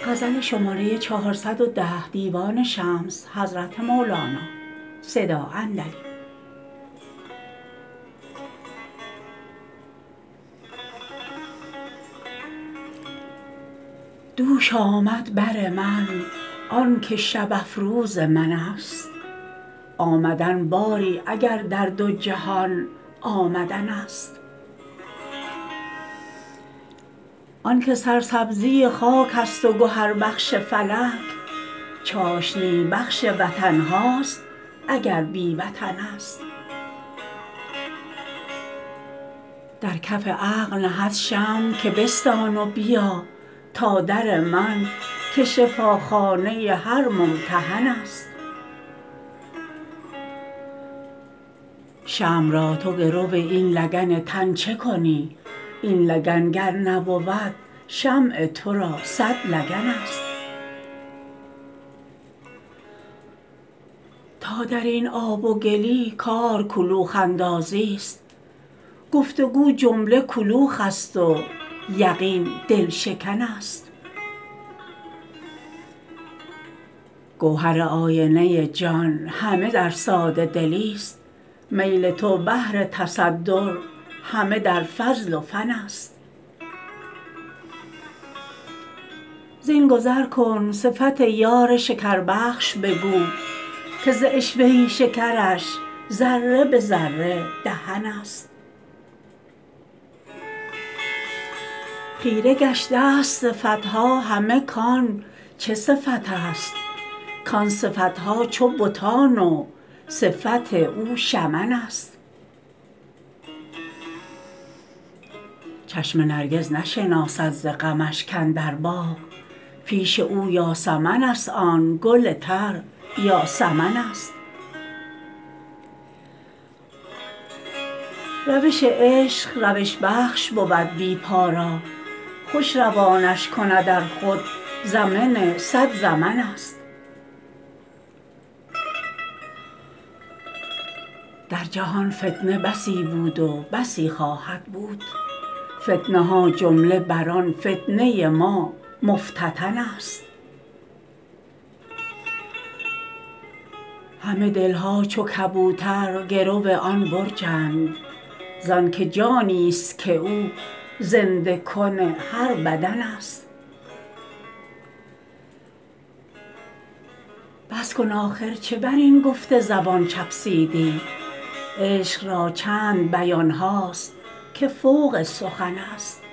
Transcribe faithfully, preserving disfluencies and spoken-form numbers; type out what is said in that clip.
غزل شماره چهارصد و ده دیوان شمس حضرت مولانا صدا اندلی. دوش آمد بر من آن که شب افروز من است، آمدن باری اگر در دو جهان آمدن است. آن که سرسبزی خاک است و گهربخش فلک، چاشنی بخش وطن هاست اگر بی وطن است. در کف عقل نهد شمع که بستان و بیا تا در من که شفاخانه هر ممتحن است. شمع را تو گرو این لگن تن چه کنی؟ این لگن گر نبود شمع تو را صد لگن است. تا درین آب و گلی کار کلوخ اندازی است، گفت و گو جمله کلوخ است و یقین دل شکن است. گوهر آینه جان همه در ساده دلی است، میل تو بهر تصدر همه در فضل و فن است. زین گذر کن صفت یار شکربخش بگو که ز عشوه شکرش ذره به ذره دهن است. خیره گشته است صفت ها همه کان چه صفت است، کان صفت ها چو بتان و صفت او شمن است. چشم نرگس نشناسد ز غمش کاندر باغ، پیش او یاسمن است آن گل تر یاسمن است. روش عشق روش بخش بود بی پا را، خوش روانش کند ار خود زمن صد زمن است. در جهان فتنه بسی بود و بسی خواهد بود، فتنه ها جمله بر آن فتنه ما مفتتن است. همه دل ها چو کبوتر گرو آن برجند، زانکه جانی است که او زنده کن هر بدن است. بس کن آخر چه بر این گفت زبان چفسیدی، عشق را چند بیان هاست که فوق سخن است.